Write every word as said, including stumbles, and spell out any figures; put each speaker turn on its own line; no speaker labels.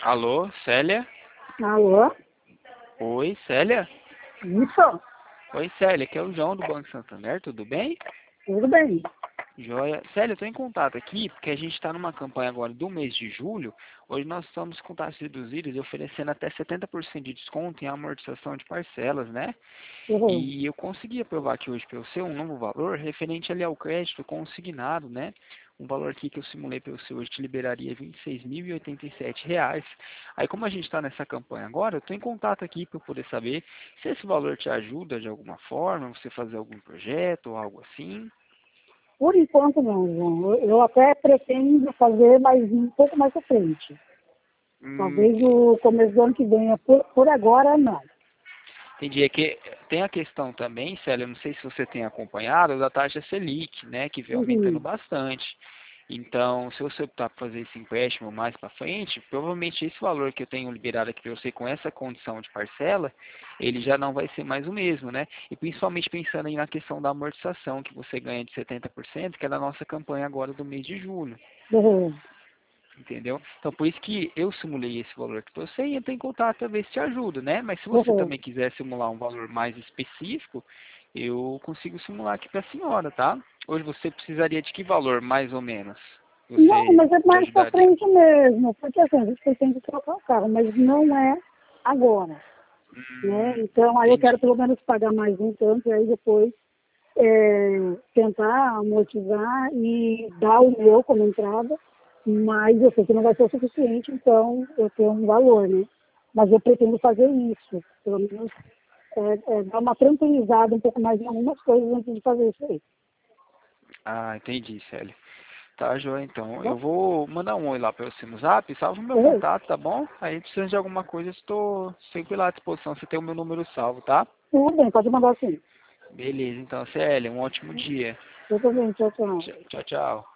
Alô, Célia?
Alô?
Oi, Célia?
Isso?
Oi, Célia, aqui é o João do Banco Santander, tudo bem?
Tudo bem.
Joia. Célia, eu estou em contato aqui porque a gente está numa campanha agora do mês de julho. Hoje nós estamos com taxas reduzidas e oferecendo até setenta por cento de desconto em amortização de parcelas, né?
Uhum.
E eu consegui aprovar aqui hoje para você um novo valor referente ali ao crédito consignado, né? Um valor aqui que eu simulei para você hoje te liberaria vinte e seis mil e oitenta e sete reais. Aí como a gente está nessa campanha agora, eu estou em contato aqui para eu poder saber se esse valor te ajuda de alguma forma, você fazer algum projeto ou algo assim.
Por enquanto não, João. Eu eu até pretendo fazer mais um pouco mais à frente.
Hum,
Talvez no começo do ano que vem. Por, por agora, não.
entendi. É que tem a questão também, Célia, eu não sei se você tem acompanhado, da taxa Selic, né, que vem aumentando
Uhum.
bastante. Então, se você optar por fazer esse empréstimo mais para frente, provavelmente esse valor que eu tenho liberado aqui para você com essa condição de parcela, ele já não vai ser mais o mesmo, né? E principalmente pensando aí na questão da amortização, que você ganha de setenta por cento, que é da nossa campanha agora do mês de julho.
Uhum.
Entendeu? Então, por isso que eu simulei esse valor que você e entrei em contato para ver se te ajuda, né? Mas se você
Uhum.
também quiser simular um valor mais específico, eu consigo simular aqui para a senhora, tá? Hoje você precisaria de que valor, mais ou menos?
Não,
Você
mas é
te
mais pra
ajudaria?
frente mesmo. Porque assim, a gente pretende trocar o carro, mas não é agora. Né?
Hum,
Então, aí eu quero
entendi.
pelo menos pagar mais um tanto, e aí depois é, tentar amortizar e dar o meu como entrada, mas eu sei que não vai ser o suficiente, então eu tenho um valor, né? Mas eu pretendo fazer isso, pelo menos é, é, dar uma tranquilizada um pouco mais em algumas coisas antes de fazer isso aí.
Ah, entendi, Célio. Tá, joia,
Tá
então.
bom?
Eu vou mandar um oi lá para você no zap, salva o meu
Uhum.
contato, tá bom? Aí, precisando de alguma coisa, eu estou sempre lá à disposição. Você tem o meu número salvo, tá?
Tudo bem, pode mandar assim.
Beleza, então, Célia, um ótimo dia.
Eu também, tchau, tchau.
Tchau, tchau. Tchau.